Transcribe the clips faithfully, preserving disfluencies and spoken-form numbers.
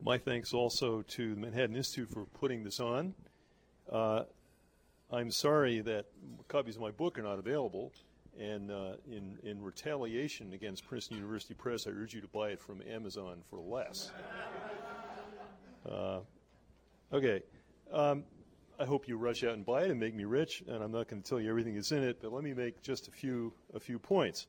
My thanks also to the Manhattan Institute for putting this on. Uh, I'm sorry that copies of my book are not available, and uh, in, in retaliation against Princeton University Press, I urge you to buy it from Amazon for less. Uh, okay. Um, I hope you rush out and buy it and make me rich, and I'm not going to tell you everything that's in it, but let me make just a few, a few points.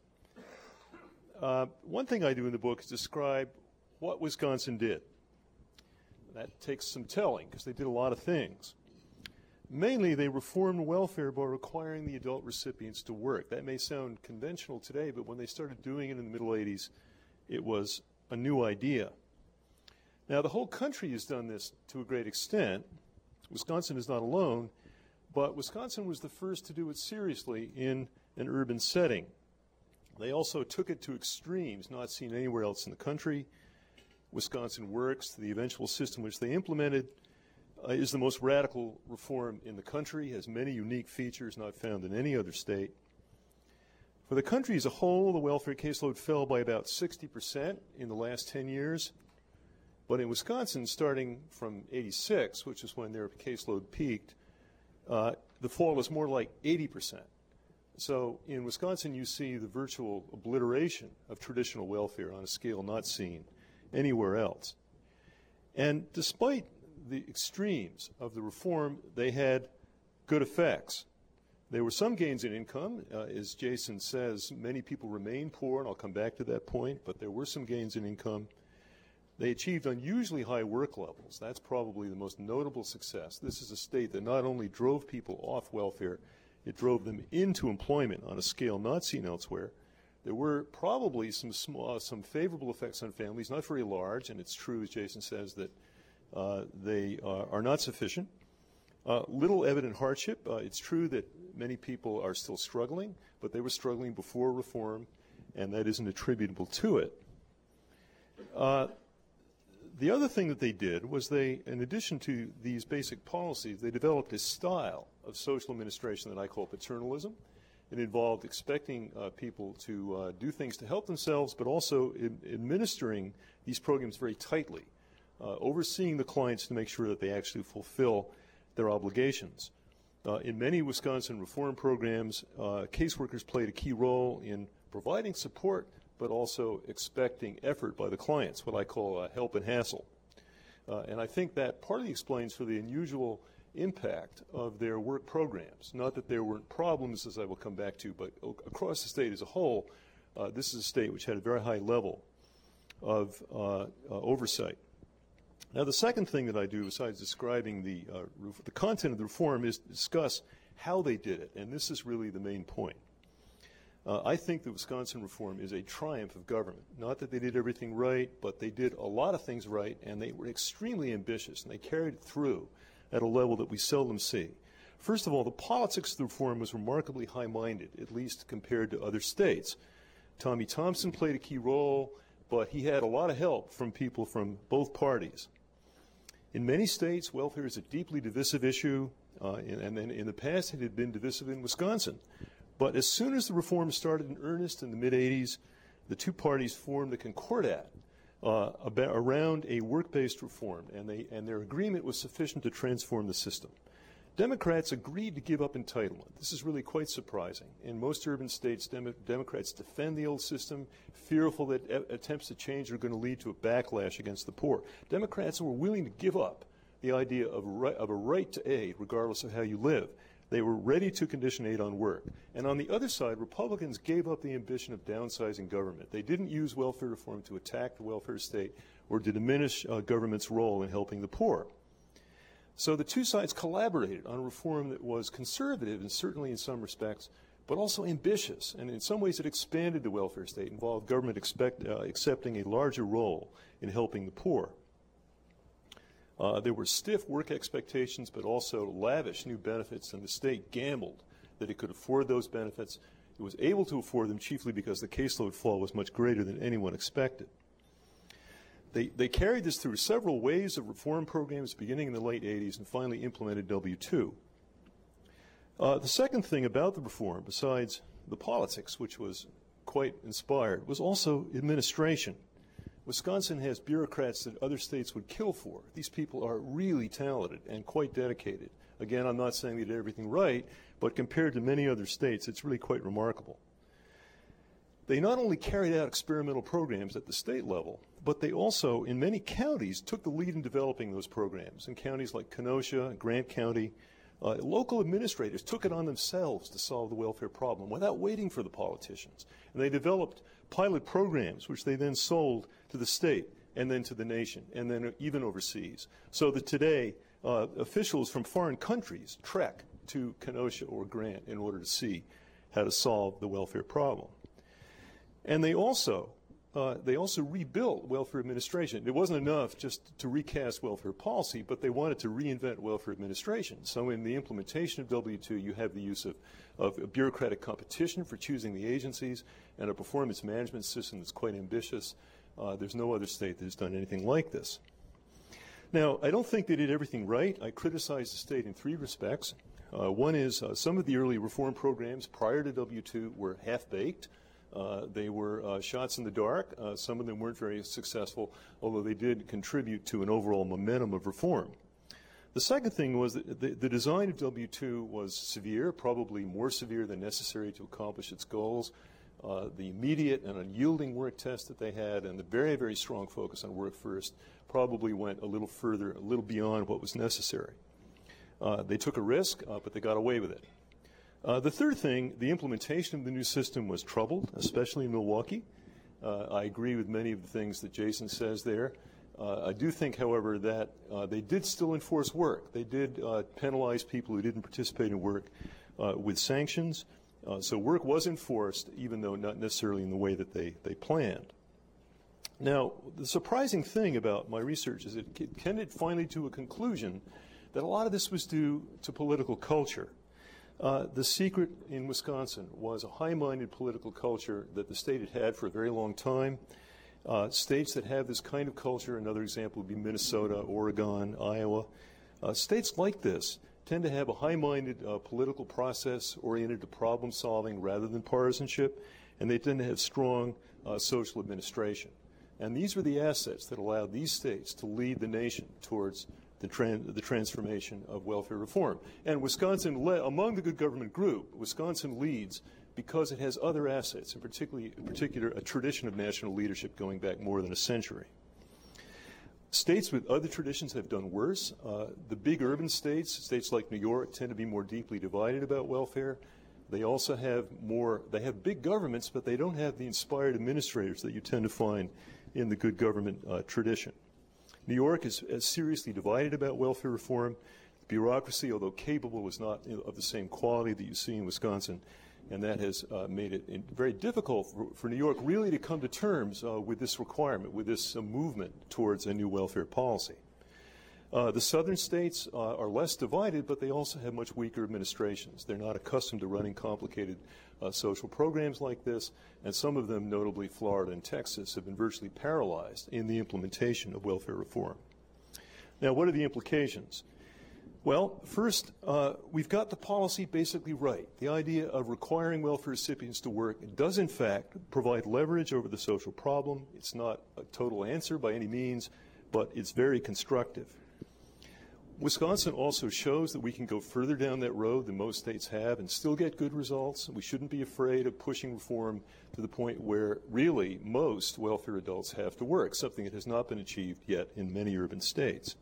Uh, one thing I do in the book is describe what Wisconsin did. That takes some telling, because they did a lot of things. Mainly, they reformed welfare by requiring the adult recipients to work. That may sound conventional today, but when they started doing it in the middle eighties, it was a new idea. Now, the whole country has done this to a great extent. Wisconsin is not alone, but Wisconsin was the first to do it seriously in an urban setting. They also took it to extremes not seen anywhere else in the country. Wisconsin Works, the eventual system which they implemented, uh, is the most radical reform in the country, has many unique features not found in any other state. For the country as a whole, the welfare caseload fell by about sixty percent in the last ten years. But in Wisconsin, starting from eighty-six, which is when their caseload peaked, uh, the fall was more like eighty percent. So in Wisconsin, you see the virtual obliteration of traditional welfare on a scale not seen anywhere else. And despite the extremes of the reform, they had good effects. There were some gains in income. Uh, as Jason says, many people remain poor, and I'll come back to that point, but there were some gains in income. They achieved unusually high work levels. That's probably the most notable success. This is a state that not only drove people off welfare, it drove them into employment on a scale not seen elsewhere. There were probably some small, uh, some favorable effects on families, not very large, and it's true, as Jason says, that uh, they uh, are not sufficient. Uh, little evident hardship. Uh, it's true that many people are still struggling, but they were struggling before reform, and that isn't attributable to it. Uh, the other thing that they did was they, in addition to these basic policies, they developed a style of social administration that I call paternalism. It involved expecting uh, people to uh, do things to help themselves, but also in administering these programs very tightly, uh, overseeing the clients to make sure that they actually fulfill their obligations. Uh, in many Wisconsin reform programs, uh, caseworkers played a key role in providing support, but also expecting effort by the clients, what I call uh, help and hassle. Uh, and I think that partly explains for the unusual impact of their work programs. Not that there weren't problems, as I will come back to, but across the state as a whole, uh, this is a state which had a very high level of uh, uh, oversight. Now, the second thing that I do, besides describing the, uh, the content of the reform, is to discuss how they did it, and this is really the main point. Uh, I think the Wisconsin reform is a triumph of government. Not that they did everything right, but they did a lot of things right, and they were extremely ambitious, and they carried it through at a level that we seldom see. First of all, the politics of the reform was remarkably high-minded, at least compared to other states. Tommy Thompson played a key role, but he had a lot of help from people from both parties. In many states, welfare is a deeply divisive issue, uh, and, and in the past it had been divisive in Wisconsin. But as soon as the reform started in earnest in the mid eighties, the two parties formed the Concordat uh, about, around a work-based reform, and, they, and their agreement was sufficient to transform the system. Democrats agreed to give up entitlement. This is really quite surprising. In most urban states, Dem- Democrats defend the old system, fearful that a- attempts to change are going to lead to a backlash against the poor. Democrats were willing to give up the idea of a, right, of a right to aid, regardless of how you live. They were ready to condition aid on work. And on the other side, Republicans gave up the ambition of downsizing government. They didn't use welfare reform to attack the welfare state or to diminish uh, government's role in helping the poor. So the two sides collaborated on a reform that was conservative, and certainly in some respects, but also ambitious. And in some ways it expanded the welfare state, involved government expect, uh, accepting a larger role in helping the poor. Uh, there were stiff work expectations, but also lavish new benefits, and the state gambled that it could afford those benefits. It was able to afford them chiefly because the caseload fall was much greater than anyone expected. They, they carried this through several waves of reform programs beginning in the late eighties and finally implemented W two. Uh, the second thing about the reform, besides the politics, which was quite inspired, was also administration. Wisconsin has bureaucrats that other states would kill for. These people are really talented and quite dedicated. Again, I'm not saying they did everything right, but compared to many other states, it's really quite remarkable. They not only carried out experimental programs at the state level, but they also, in many counties, took the lead in developing those programs. In counties like Kenosha and Grant County, uh, local administrators took it on themselves to solve the welfare problem without waiting for the politicians. And they developed pilot programs, which they then sold to the state and then to the nation, and then even overseas. So that today, uh, officials from foreign countries trek to Kenosha or Grant in order to see how to solve the welfare problem. And they also, uh, they also rebuilt welfare administration. It wasn't enough just to recast welfare policy, but they wanted to reinvent welfare administration. So in the implementation of W two, you have the use of, of a bureaucratic competition for choosing the agencies and a performance management system that's quite ambitious. Uh, there's no other state that has done anything like this. Now, I don't think they did everything right. I criticize the state in three respects. Uh, one is uh, some of the early reform programs prior to W two were half-baked. Uh, they were uh, shots in the dark. Uh, some of them weren't very successful, although they did contribute to an overall momentum of reform. The second thing was that the, the design of W two was severe, probably more severe than necessary to accomplish its goals. Uh, the immediate and unyielding work test that they had and the very, very strong focus on work first probably went a little further, a little beyond what was necessary. Uh, they took a risk, uh, but they got away with it. Uh, the third thing, the implementation of the new system was troubled, especially in Milwaukee. Uh, I agree with many of the things that Jason says there. Uh, I do think, however, that uh, they did still enforce work. They did uh, penalize people who didn't participate in work uh, with sanctions. Uh, so work was enforced, even though not necessarily in the way that they, they planned. Now, the surprising thing about my research is it tended finally to a conclusion that a lot of this was due to political culture. Uh, the secret in Wisconsin was a high-minded political culture that the state had had for a very long time. Uh, states that have this kind of culture, another example would be Minnesota, Oregon, Iowa. Uh, states like this tend to have a high-minded uh, political process oriented to problem-solving rather than partisanship, and they tend to have strong uh, social administration. And these were the assets that allowed these states to lead the nation towards The, tran the transformation of welfare reform. And Wisconsin, le among the good government group, Wisconsin leads because it has other assets, in, particularly, in particular a tradition of national leadership going back more than a century. States with other traditions have done worse. Uh, the big urban states, states like New York, tend to be more deeply divided about welfare. They also have more, they have big governments, but they don't have the inspired administrators that you tend to find in the good government uh, tradition. New York is, is seriously divided about welfare reform. Bureaucracy, although capable, is not of the same quality that you see in Wisconsin, and that has uh, made it very difficult for, for New York really to come to terms uh, with this requirement, with this uh, movement towards a new welfare policy. Uh, the southern states uh, are less divided, but they also have much weaker administrations. They're not accustomed to running complicated uh, social programs like this, and some of them, notably Florida and Texas, have been virtually paralyzed in the implementation of welfare reform. Now, what are the implications? Well, first, uh, we've got the policy basically right. The idea of requiring welfare recipients to work does, in fact, provide leverage over the social problem. It's not a total answer by any means, but it's very constructive. Wisconsin also shows that we can go further down that road than most states have and still get good results. We shouldn't be afraid of pushing reform to the point where really most welfare adults have to work, something that has not been achieved yet in many urban states.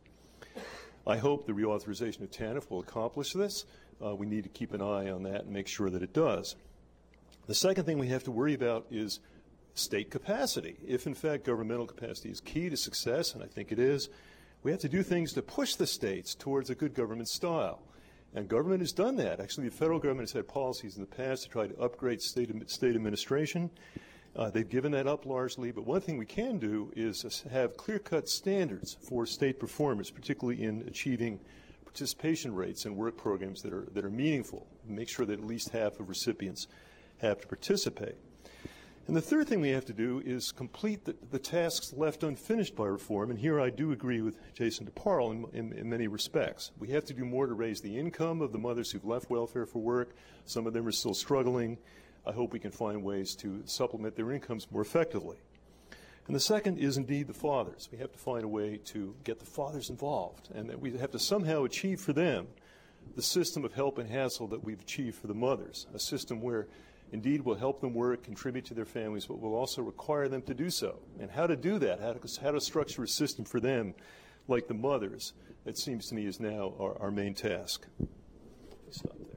I hope the reauthorization of TANF will accomplish this. Uh, we need to keep an eye on that and make sure that it does. The second thing we have to worry about is state capacity. If, in fact, governmental capacity is key to success, and I think it is, we have to do things to push the states towards a good government style. And government has done that. Actually, the federal government has had policies in the past to try to upgrade state, state administration. Uh, they've given that up largely. But one thing we can do is have clear-cut standards for state performance, particularly in achieving participation rates in work programs that are, that are meaningful. Make sure that at least half of recipients have to participate. And the third thing we have to do is complete the, the tasks left unfinished by reform, and here I do agree with Jason DeParle in, in, in many respects. We have to do more to raise the income of the mothers who've left welfare for work. Some of them are still struggling. I hope we can find ways to supplement their incomes more effectively. And the second is indeed the fathers. We have to find a way to get the fathers involved, and that we have to somehow achieve for them the system of help and hassle that we've achieved for the mothers, a system where indeed we'll help them work, contribute to their families, but we'll also require them to do so. And how to do that, how to, how to structure a system for them like the mothers, that seems to me is now our, our main task. Stop there.